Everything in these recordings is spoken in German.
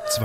DRS2.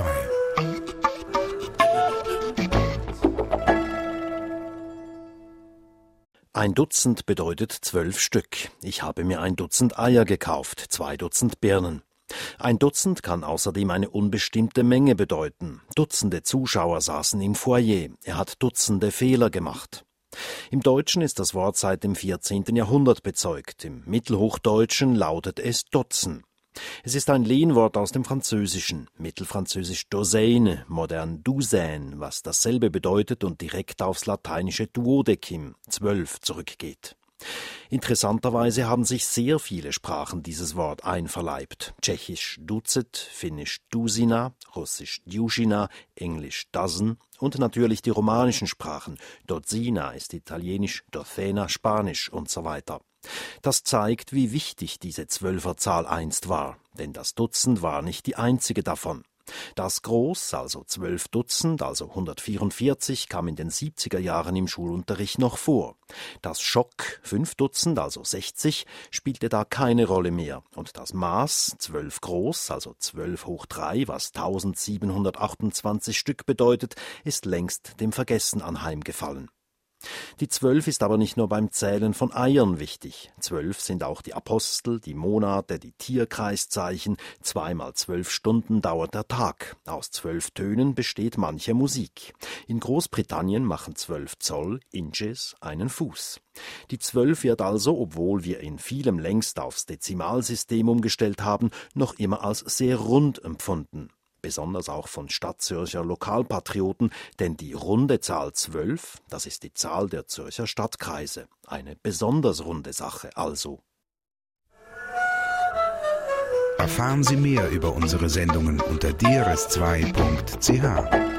Ein Dutzend bedeutet 12 Stück. Ich habe mir ein Dutzend Eier gekauft, 2 Dutzend Birnen. Ein Dutzend kann außerdem eine unbestimmte Menge bedeuten. Dutzende Zuschauer saßen im Foyer. Er hat Dutzende Fehler gemacht. Im Deutschen ist das Wort seit dem 14. Jahrhundert bezeugt. Im Mittelhochdeutschen lautet es Dotzen. Es ist ein Lehnwort aus dem Französischen, mittelfranzösisch douzaine, modern douzaine, was dasselbe bedeutet und direkt aufs lateinische duodecim, 12, zurückgeht. Interessanterweise haben sich sehr viele Sprachen dieses Wort einverleibt. Tschechisch Dutzet, Finnisch Dusina, Russisch Djuschina, Englisch Dozen und natürlich die romanischen Sprachen. Dozzina ist Italienisch, Dozena Spanisch und so weiter. Das zeigt, wie wichtig diese Zwölferzahl einst war, denn das Dutzend war nicht die einzige davon. Das Groß, also 12 Dutzend, also 144, kam in den 70er Jahren im Schulunterricht noch vor. Das Schock, 5 Dutzend, also 60, spielte da keine Rolle mehr. Und das Maß, 12 groß, also 12 hoch 3, was 1728 Stück bedeutet, ist längst dem Vergessen anheimgefallen. Die 12 ist aber nicht nur beim Zählen von Eiern wichtig. 12 sind auch die Apostel, die Monate, die Tierkreiszeichen. 2 mal 12 Stunden dauert der Tag. Aus 12 Tönen besteht manche Musik. In Großbritannien machen 12 Zoll, Inches, einen Fuß. Die 12 wird also, obwohl wir in vielem längst aufs Dezimalsystem umgestellt haben, noch immer als sehr rund empfunden. Besonders auch von Stadtzürcher Lokalpatrioten, denn die runde Zahl 12, das ist die Zahl der Zürcher Stadtkreise. Eine besonders runde Sache also. Erfahren Sie mehr über unsere Sendungen unter drs2.ch.